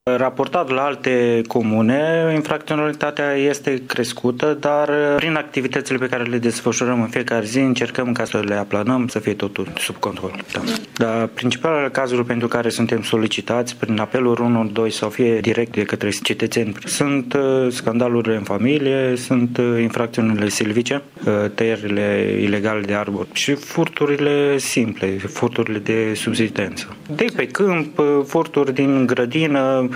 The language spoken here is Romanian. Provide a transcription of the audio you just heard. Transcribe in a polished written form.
Raportat la alte comune, infracționalitatea este crescută, dar prin activitățile pe care le desfășurăm în fiecare zi încercăm ca să le aplanăm, să fie totul sub control. Dar principalele cazuri pentru care suntem solicitați prin apeluri 112 sau fie direct de către cetățeni sunt scandalurile în familie, sunt infracțiunile silvice, tăierile ilegale de arbori și furturile simple, furturile de subzistență. De pe câmp, furturi din grădină,